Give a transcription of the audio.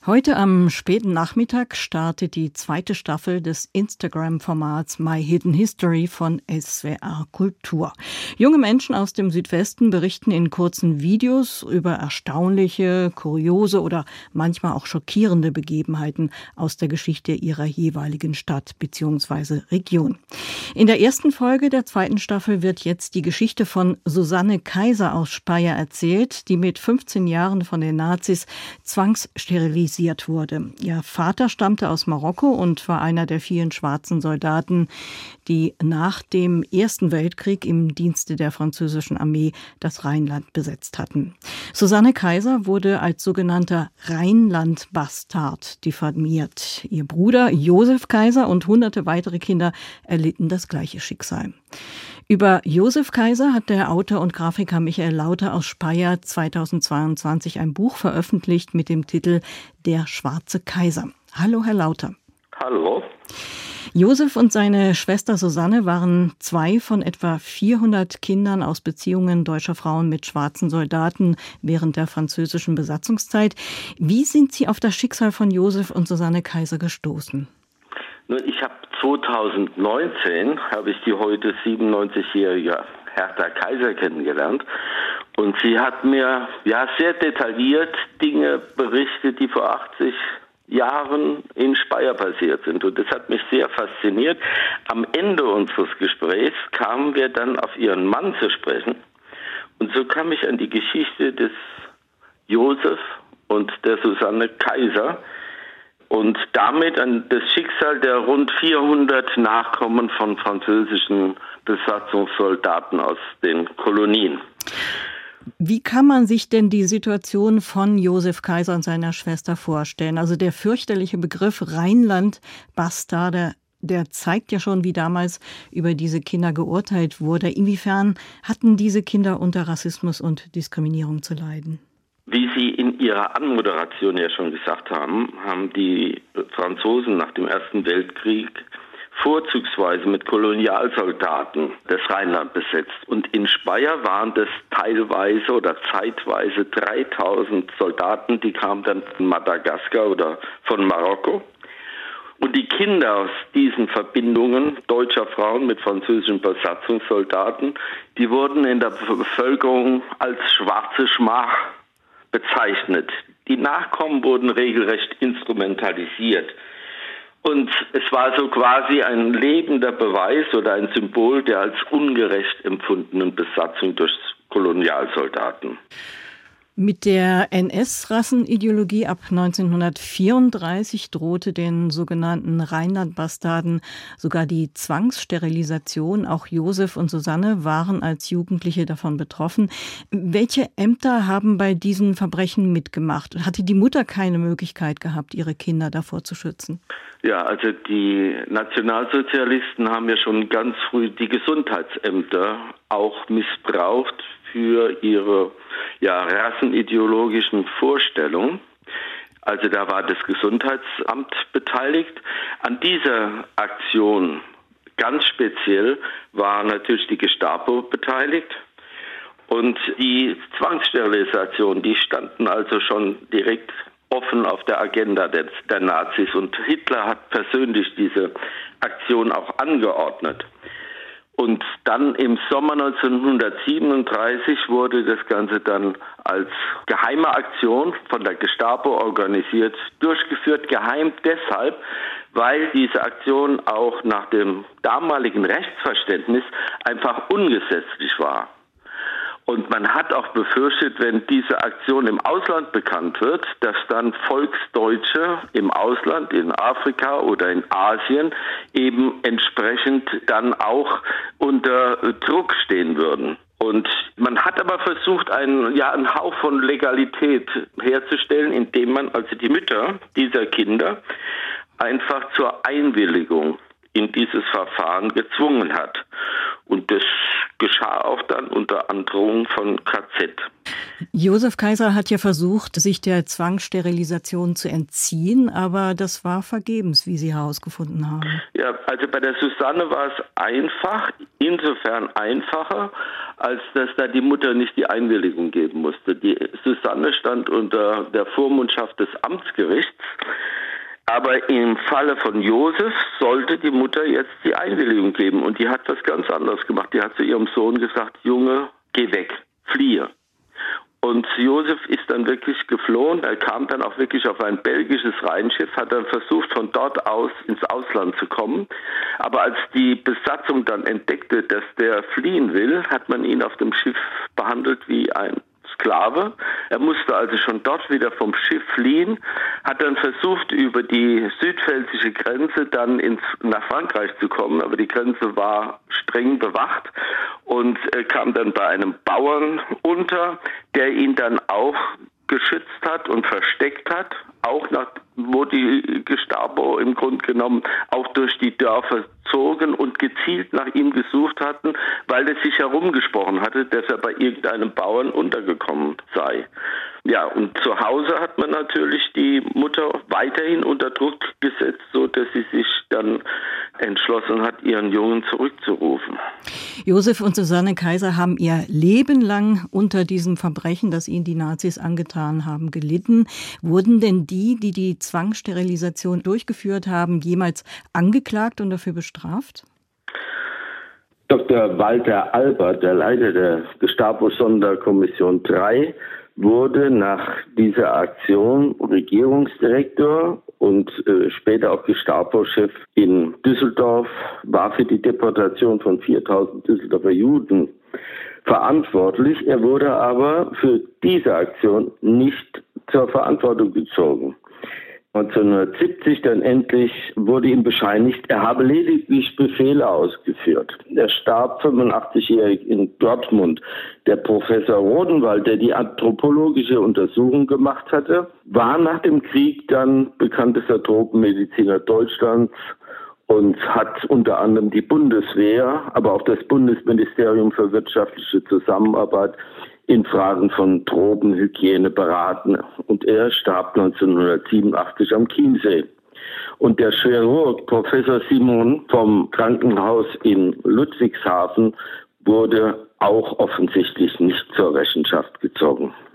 Heute am späten Nachmittag startet die zweite Staffel des Instagram-Formats My Hidden History von SWR Kultur. Junge Menschen aus dem Südwesten berichten in kurzen Videos über erstaunliche, kuriose oder manchmal auch schockierende Begebenheiten aus der Geschichte ihrer jeweiligen Stadt bzw. Region. In der ersten Folge der zweiten Staffel wird jetzt die Geschichte von Susanne Kaiser aus Speyer erzählt, die mit 15 Jahren von den Nazis zwangssterilisiert wurde. Ihr Vater stammte aus Marokko und war einer der vielen schwarzen Soldaten, die nach dem Ersten Weltkrieg im Dienste der französischen Armee das Rheinland besetzt hatten. Susanne Kaiser wurde als sogenannter Rheinland-Bastard diffamiert. Ihr Bruder Josef Kaiser und hunderte weitere Kinder erlitten das gleiche Schicksal. Über Josef Kaiser hat der Autor und Grafiker Michael Lauter aus Speyer 2022 ein Buch veröffentlicht mit dem Titel Der schwarze Kaiser. Hallo, Herr Lauter. Hallo. Josef und seine Schwester Susanne waren zwei von etwa 400 Kindern aus Beziehungen deutscher Frauen mit schwarzen Soldaten während der französischen Besatzungszeit. Wie sind Sie auf das Schicksal von Josef und Susanne Kaiser gestoßen? Ich habe 2019 die heute 97-jährige Hertha Kaiser kennengelernt und sie hat mir sehr detailliert Dinge berichtet, die vor 80 Jahren in Speyer passiert sind, und das hat mich sehr fasziniert. Am Ende unseres Gesprächs kamen wir dann auf ihren Mann zu sprechen, und so kam ich an die Geschichte des Josef und der Susanne Kaiser und damit an das Schicksal der rund 400 Nachkommen von französischen Besatzungssoldaten aus den Kolonien. Wie kann man sich denn die Situation von Josef Kaiser und seiner Schwester vorstellen? Also der fürchterliche Begriff Rheinland-Bastard, der zeigt ja schon, wie damals über diese Kinder geurteilt wurde. Inwiefern hatten diese Kinder unter Rassismus und Diskriminierung zu leiden? Wie Sie in Ihrer Anmoderation ja schon gesagt haben, haben die Franzosen nach dem Ersten Weltkrieg vorzugsweise mit Kolonialsoldaten das Rheinland besetzt. Und in Speyer waren das teilweise oder zeitweise 3000 Soldaten, die kamen dann von Madagaskar oder von Marokko. Und die Kinder aus diesen Verbindungen deutscher Frauen mit französischen Besatzungssoldaten, die wurden in der Bevölkerung als schwarze Schmach bezeichnet. Die Nachkommen wurden regelrecht instrumentalisiert. Und es war so quasi ein lebender Beweis oder ein Symbol der als ungerecht empfundenen Besatzung durch Kolonialsoldaten. Mit der NS-Rassenideologie ab 1934 drohte den sogenannten Rheinland-Bastarden sogar die Zwangssterilisation. Auch Josef und Susanne waren als Jugendliche davon betroffen. Welche Ämter haben bei diesen Verbrechen mitgemacht? Hatte die Mutter keine Möglichkeit gehabt, ihre Kinder davor zu schützen? Ja, also die Nationalsozialisten haben ja schon ganz früh die Gesundheitsämter auch missbraucht für ihre rassenideologischen Vorstellungen. Also da war das Gesundheitsamt beteiligt. An dieser Aktion ganz speziell war natürlich die Gestapo beteiligt. Und die Zwangssterilisation, die standen also schon direkt offen auf der Agenda der Nazis. Und Hitler hat persönlich diese Aktion auch angeordnet. Und dann im Sommer 1937 wurde das Ganze dann als geheime Aktion von der Gestapo organisiert, durchgeführt, geheim deshalb, weil diese Aktion auch nach dem damaligen Rechtsverständnis einfach ungesetzlich war. Und man hat auch befürchtet, wenn diese Aktion im Ausland bekannt wird, dass dann Volksdeutsche im Ausland, in Afrika oder in Asien eben entsprechend dann auch unter Druck stehen würden. Und man hat aber versucht, einen Hauch von Legalität herzustellen, indem man also die Mütter dieser Kinder einfach zur Einwilligung in dieses Verfahren gezwungen hat. Und das geschah auch dann unter Androhung von KZ. Josef Kaiser hat ja versucht, sich der Zwangssterilisation zu entziehen, aber das war vergebens, wie Sie herausgefunden haben. Ja, also bei der Susanne war es einfach, insofern einfacher, als dass da die Mutter nicht die Einwilligung geben musste. Die Susanne stand unter der Vormundschaft des Amtsgerichts, aber im Falle von Josef sollte die Mutter jetzt die Einwilligung geben und die hat was ganz anderes gemacht. Die hat zu ihrem Sohn gesagt, Junge, geh weg, fliehe. Und Josef ist dann wirklich geflohen. Er kam dann auch wirklich auf ein belgisches Rheinschiff, hat dann versucht, von dort aus ins Ausland zu kommen. Aber als die Besatzung dann entdeckte, dass der fliehen will, hat man ihn auf dem Schiff behandelt wie ein Sklave. Er musste also schon dort wieder vom Schiff fliehen, hat dann versucht, über die südpfälzische Grenze dann nach Frankreich zu kommen, aber die Grenze war streng bewacht und kam dann bei einem Bauern unter, der ihn dann auch geschützt hat und versteckt hat, auch wo die Gestapo im Grunde genommen auch durch die Dörfer zogen und gezielt nach ihm gesucht hatten, weil es sich herumgesprochen hatte, dass er bei irgendeinem Bauern untergekommen sei. Ja, und zu Hause hat man natürlich die Mutter weiterhin unter Druck gesetzt, so dass sie sich dann entschlossen hat, ihren Jungen zurückzurufen. Josef und Susanne Kaiser haben ihr Leben lang unter diesem Verbrechen, das ihnen die Nazis angetan haben, gelitten. Wurden denn die Zwangssterilisation durchgeführt haben, jemals angeklagt und dafür bestraft? Dr. Walter Albert, der Leiter der Gestapo-Sonderkommission 3, wurde nach dieser Aktion Regierungsdirektor und später auch Gestapo-Chef in Düsseldorf, war für die Deportation von 4000 Düsseldorfer Juden verantwortlich. Er wurde aber für diese Aktion nicht zur Verantwortung gezogen. 1970 dann endlich wurde ihm bescheinigt, er habe lediglich Befehle ausgeführt. Er starb 85-jährig in Dortmund. Der Professor Rodenwald, der die anthropologische Untersuchung gemacht hatte, war nach dem Krieg dann bekanntester Tropenmediziner Deutschlands und hat unter anderem die Bundeswehr, aber auch das Bundesministerium für wirtschaftliche Zusammenarbeit in Fragen von Tropenhygiene beraten. Und er starb 1987 am Chiemsee. Und der Chirurg Professor Simon vom Krankenhaus in Ludwigshafen wurde auch offensichtlich nicht zur Rechenschaft gezogen.